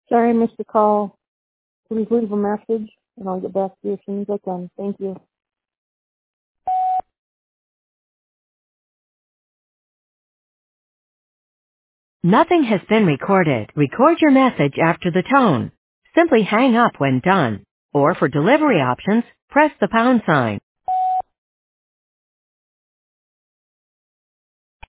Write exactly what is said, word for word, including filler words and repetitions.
Sorry I missed the call. Please leave a message, and I'll get back to you as soon as I can. Thank you. Nothing has been recorded. Record your message after the tone. Simply hang up when done. Or for delivery options, press the pound sign.